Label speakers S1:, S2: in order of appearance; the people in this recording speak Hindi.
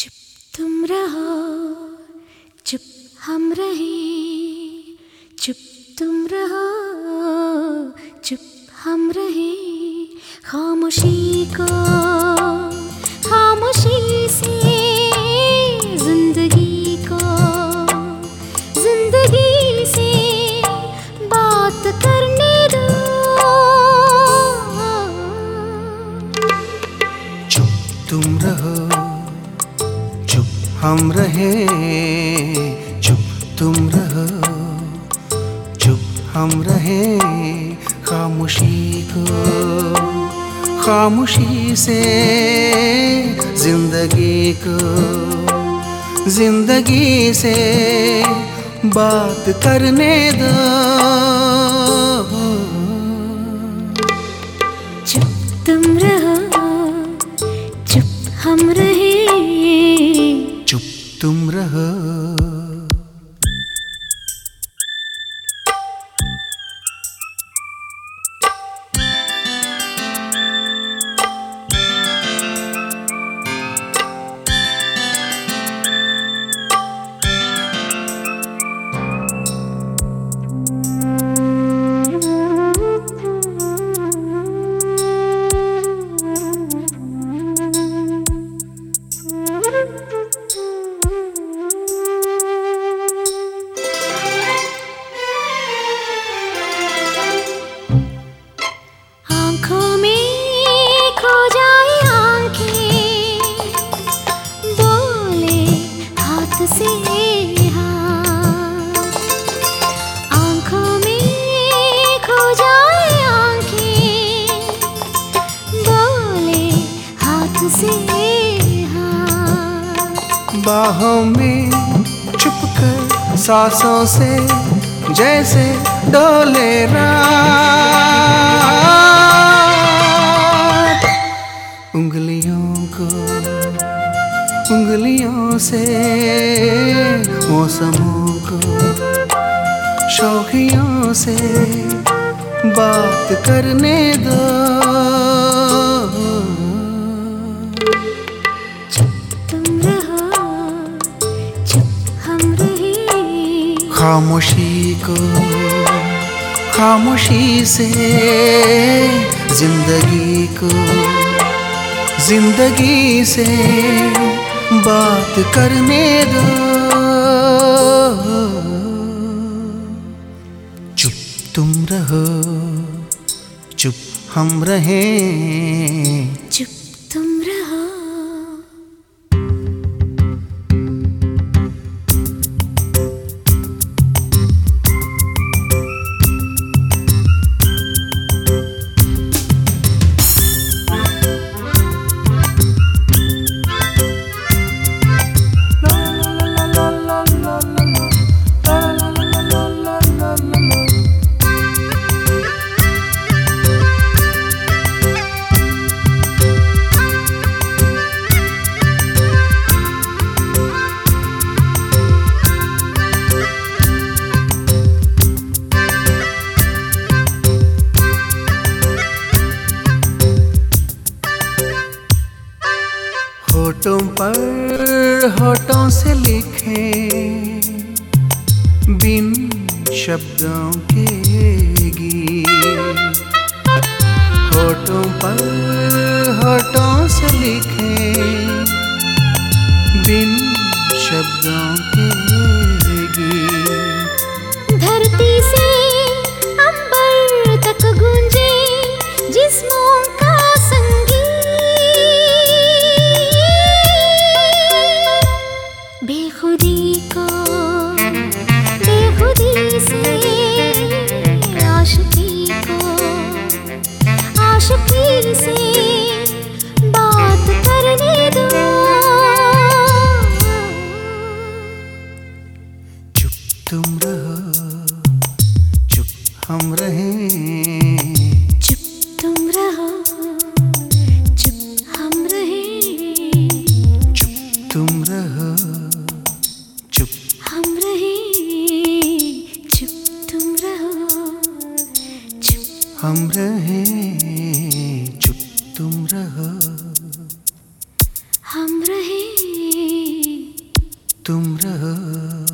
S1: चुप तुम रहो, चुप हम रहे, चुप तुम रहो, चुप हम रहे। खामोशी को खामोशी से जिंदगी को जिंदगी से बात करने दो।
S2: चुप तुम रहो, चुप हम रहे, चुप तुम रहो, चुप हम रहे। खामोशी को खामोशी से जिंदगी को जिंदगी से बात करने दो।
S1: चुप तुम रहो, चुप हम रहे,
S2: चुप तुम रहो।
S1: आँखों में खो जाए आँखें, बोले हाथ से हाथ। आँखों में खो जाए आँखें, बोले हाथ से हाथ।
S2: बाहों में छुपकर सांसों से जैसे डोले रात। उंगलियों से मौसमों को शौकियों से बात करने दो।
S1: चुप तुम रहो, चुप हम रहे।
S2: खामोशी को खामोशी से जिंदगी को जिंदगी से बात करने दो। चुप तुम रहो, चुप हम रहे,
S1: चुप तुम रहो।
S2: होठों पर होठों से लिखे बिन शब्दों के गीत। होठों पर होठों से लिखे बिन शब्दों के गीत।
S1: धरती से अंबर तक गूंजे जिस्मों का संगीत। बेखुदी को बेखुदी से आशिकी को आशिकी से बात करने दो।
S2: चुप तुम रहो, चुप हम रहे,
S1: चुप तुम रहो, चुप हम रहे,
S2: चुप तुम रहो, चुप
S1: हम रहे, चुप तुम रहो, चुप
S2: हम रहे, चुप तुम रहो।
S1: हम रहे।
S2: तुम रहो।